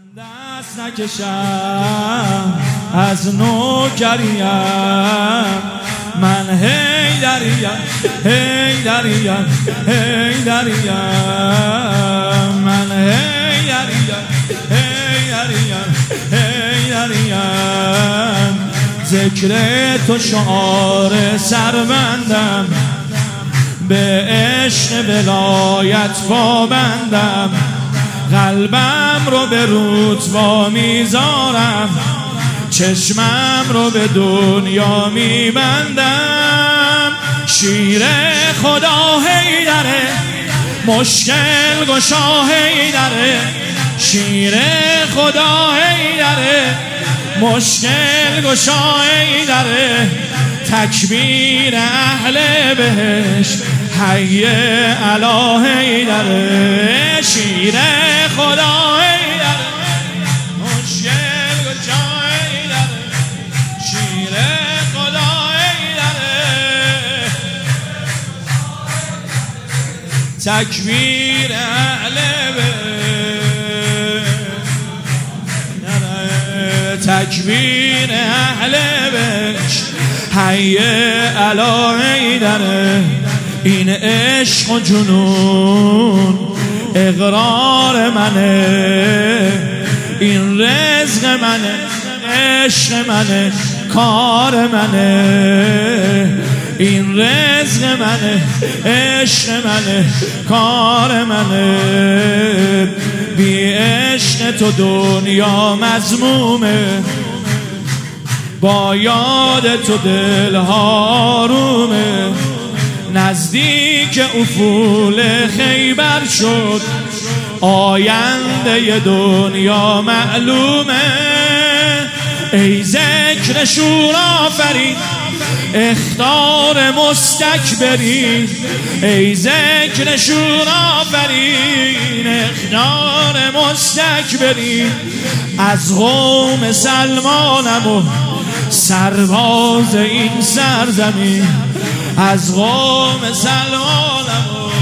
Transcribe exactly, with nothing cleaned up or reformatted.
دست نکشم از نوکریم، من حیدریم حیدریم حیدریم، من حیدریم حیدریم حیدریم. ذکر تو شعار سربندم، به عشق ولایت پابندم، قلبم رو به رتبه میذارم، چشمم رو به دنیا میبندم. شیر خدا حیدره، مشکل گشا حیدره، شیر خدا حیدره، مشکل گشا حیدره. تکبیر اهل بهشت حی علی حیدره، شیر خدا حیدره، مشکل گشا حیدره، شیر خدا حیدره. تکبیر اهل بهشت، تکبیر اهل بهشت حی علی حیدره. این عشق و جنون اقرار منه، این رزق منه، عشق منه، کار منه، این رزق منه، عشق منه، کار منه. بی عشق تو دنیا مذمومه، با یاد تو دل هارومه. نزدیک افول خیبر شد، آینده دنیا معلومه. ای ذکر شورآفرین اخطار مستکبرین، ای ذکر شورآفرین اخطار مستکبرین. از قوم سلمانم و سرباز این سرزمین، از قوم سلمانم و